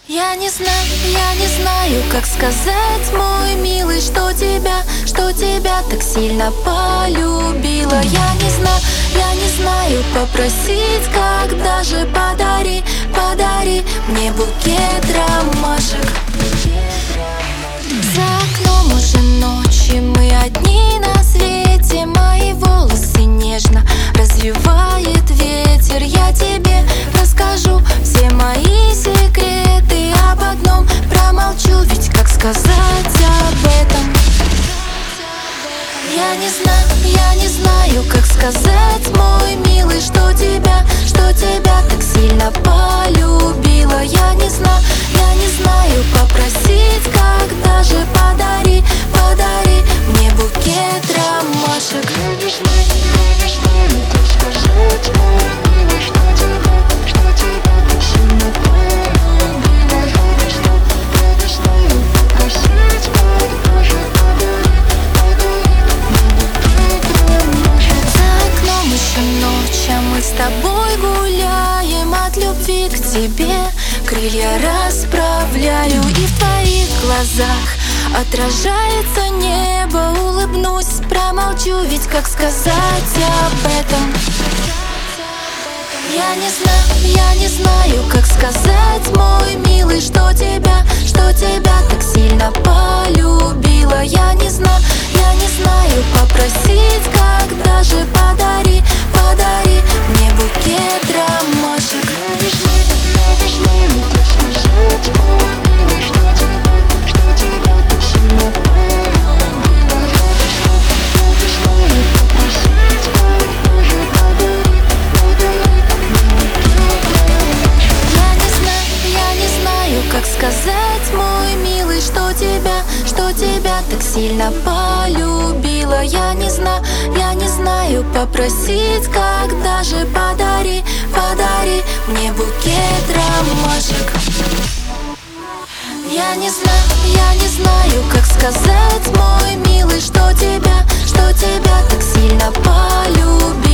Я не знаю, как сказать, мой милый, что тебя так сильно полюбила. Я не знаю, попросить, когда же подари мне букет ромашек. За окном уже ночи, мы одни на свете, мои волосы нежно развивает ветер. Я тебе расскажу все мои секреты, об одном промолчу, ведь как сказать об этом? Я не знаю, как сказать, мой милый, что тебя так сильно полюбила. Я не знаю, попросить, когда же подари мне букет ромашек. Я не знаю, как сказать, мой милый, что тебя так сильно полюбила. Я не знаю, попросить, когда же мы с тобой гуляем, от любви к тебе крылья расправляю, и в твоих глазах отражается небо. Улыбнусь, промолчу, ведь как сказать об этом? Я не знаю, как сказать, мой милый, что тебя так сильно полюбила. Я не знаю, попросить, когда же подари мне букет ромашек. Я не знаю, как сказать, мой милый, что тебя так сильно полюбила. Я не знаю, попросить, когда же подари Я не знаю, как сказать, мой милый, что тебя так сильно полюбила. Я не знаю, попросить, когда же подари мне букет ромашек. Я не знаю, как сказать, мой милый, что тебя так сильно полюбила.